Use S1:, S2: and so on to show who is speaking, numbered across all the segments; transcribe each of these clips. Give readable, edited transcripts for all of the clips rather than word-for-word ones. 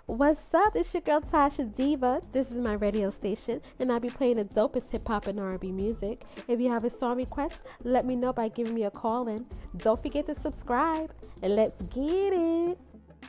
S1: What's up? It's your girl Tasha Diva. This is my radio station, and I'll be playing the dopest hip hop and R&B music. If you have a song request, let me know by giving me a call in. Don't forget to subscribe, and let's get it.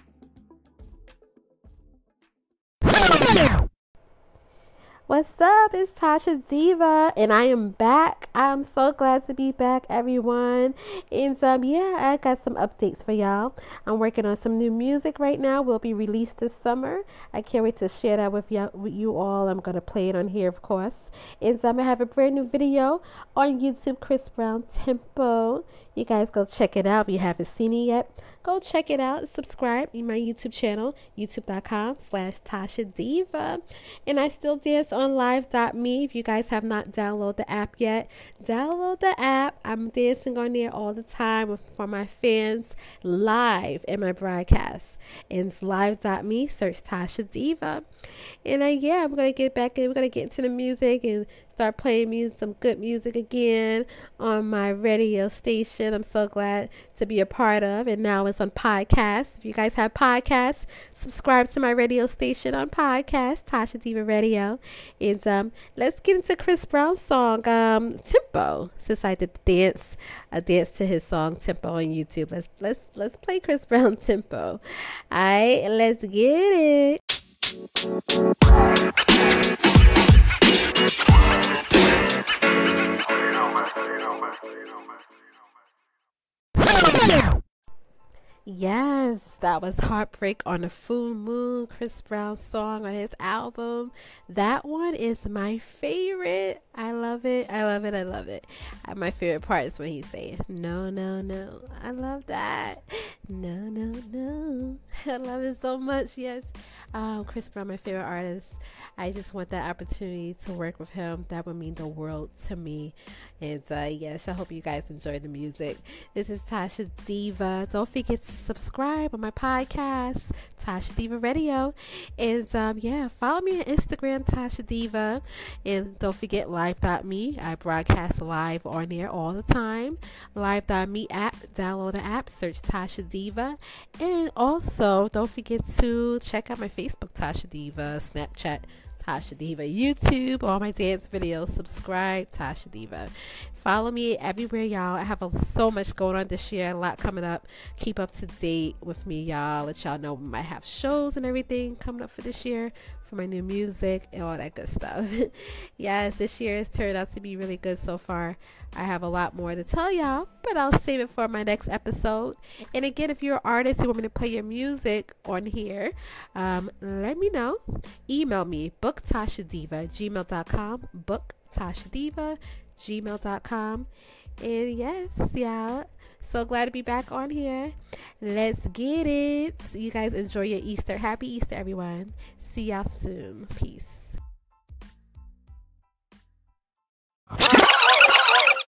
S1: What's up? It's Tasha Diva, and I am back. I'm so glad to be back, everyone. And I got some updates for y'all. I'm working on some new music right now. Will be released this summer. I can't wait to share that with you all. I'm gonna play it on here, of course. And I have a brand new video on YouTube, Chris Brown Tempo. You guys go check it out if you haven't seen it yet. Go check it out. Subscribe in my YouTube channel, youtube.com/Tasha Diva. And I still dance on live.me. If you guys have not downloaded the app yet, download the app. I'm dancing on there all the time for my fans live in my broadcast. And it's live.me. Search Tasha Diva. And I'm going to get back in. We're going to get into the music and start playing some good music again on my radio station. I'm so glad to be a part of. And now it's on podcast. If you guys have podcasts, subscribe to my radio station on podcast, Tasha Diva Radio. And let's get into Chris Brown's song Tempo. Since I did the dance to his song Tempo on YouTube, let's play Chris Brown Tempo. Alright, let's get it. Yes, that was Heartbreak on a Full Moon, Chris Brown's song on his album. That one is my favorite. I love it. I love it. I love it. My favorite part is when he's saying, no, no, no. I love that. No, no, no. I love it so much. Yes. Chris Brown, my favorite artist. I just want that opportunity to work with him. That would mean the world to me. And I hope you guys enjoy the music. This is Tasha Diva. Don't forget to subscribe on my podcast, Tasha Diva Radio. And follow me on Instagram, Tasha Diva. And don't forget live.me. I broadcast live on there all the time. Live.me app. Download the app. Search Tasha Diva. And also don't forget to check out my Facebook, Tasha Diva, Snapchat, Tasha Diva, YouTube, all my dance videos. Subscribe, Tasha Diva. Follow me everywhere, y'all. I have so much going on this year, a lot coming up. Keep up to date with me, y'all. Let y'all know we might have shows and everything coming up for this year, for my new music and all that good stuff. Yes, this year has turned out to be really good so far. I have a lot more to tell y'all, but I'll save it for my next episode. And again, if you're an artist and want me to play your music on here, let me know. Email me, booktashadiva@gmail.com, booktashadiva@gmail.com. And yes, y'all, so glad to be back on here. Let's get it. You guys enjoy your Easter. Happy Easter, everyone. See y'all soon. Peace.